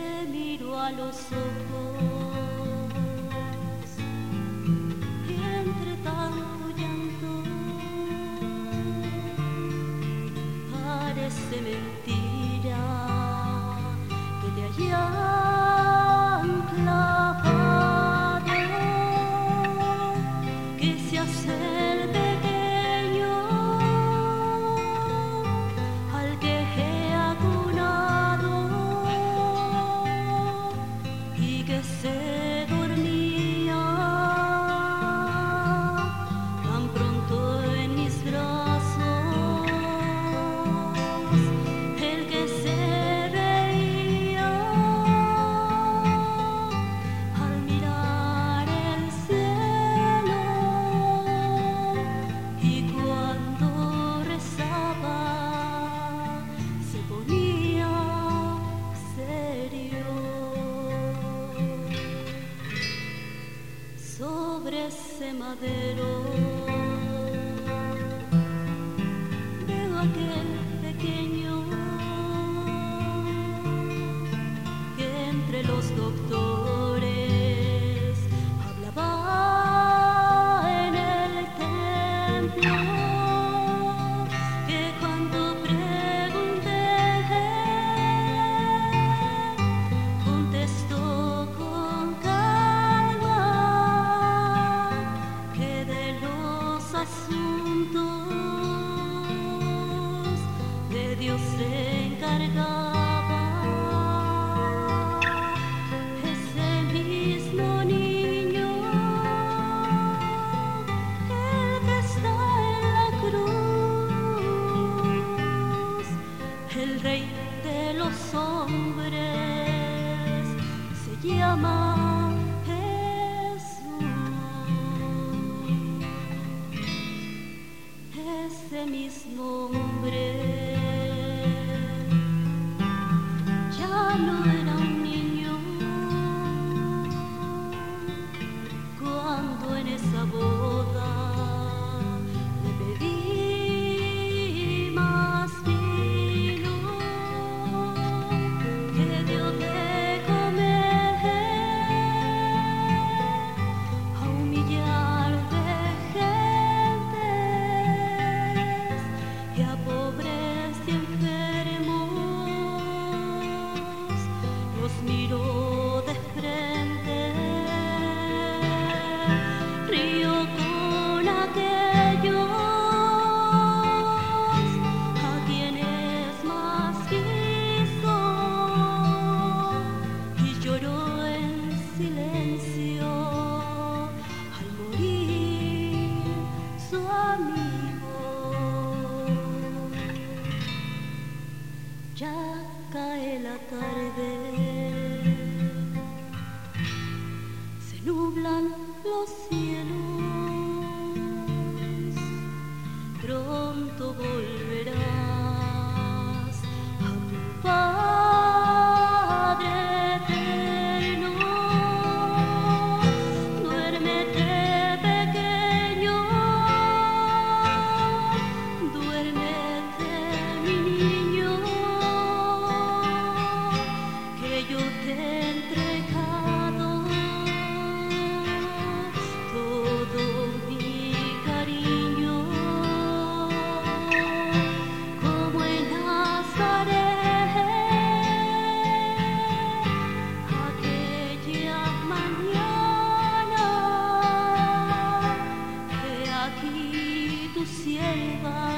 miro a los ojos y entre tanto llanto parece mentira que te hayan clavado, que se hace el pequeño al que he acunado y que se dormía tan pronto en mis brazos, el que se reía al mirar el cielo y cuando rezaba se ponía serio. Sobre ese madero veo aquel pequeño que entre los doctores hablaba en el templo, que cuando pregunté contestó con calma que de los asuntos de Dios se encargaba ese mismo niño, el que está en la cruz, el rey de los hombres se llama Jesús. Ese mismo hombre ya no era un niño cuando en esa boda le pedí más vino que dio de comer a un millar de gentes y a pobres y enfermos los miró de frente, río con aquellos a quienes más quiso y lloró en silencio al morir su amigo. Ya cae la tarde, se nublan los cielos, pronto volverás a tu Padre eterno. Duérmete, pequeño, duérmete, mi niño, que yo te he entregado todo mi cariño, como en Nazaret, aquella mañana que aquí tu sierva